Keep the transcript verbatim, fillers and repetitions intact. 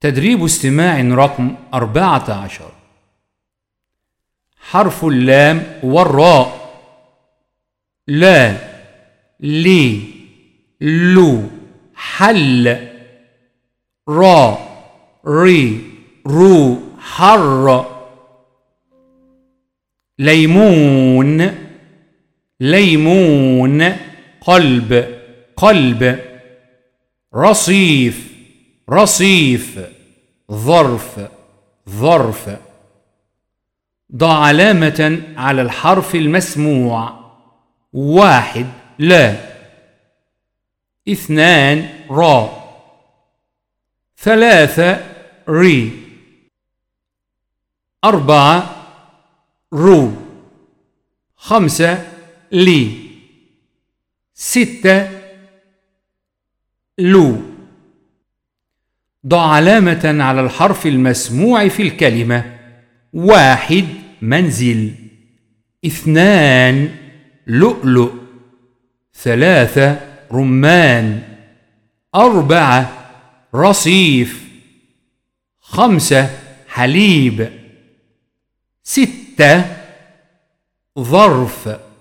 تدريب استماع رقم أربعة عشر. حرف اللام والراء. لا، لي، لو، حل. را، ري، رو، حر. ليمون، ليمون، قلب، قلب. رصيف، رصيف، ظرف، ظرف. ضع علامة على الحرف المسموع. واحد، لا. اثنان، را. ثلاثة، ري. أربعة، رو. خمسة، لي. ستة، لو. ضع علامة على الحرف المسموع في الكلمة. واحد، منزل. اثنان، لؤلؤ. ثلاثة، رمان. أربعة، رصيف. خمسة، حليب. ستة، ظرف.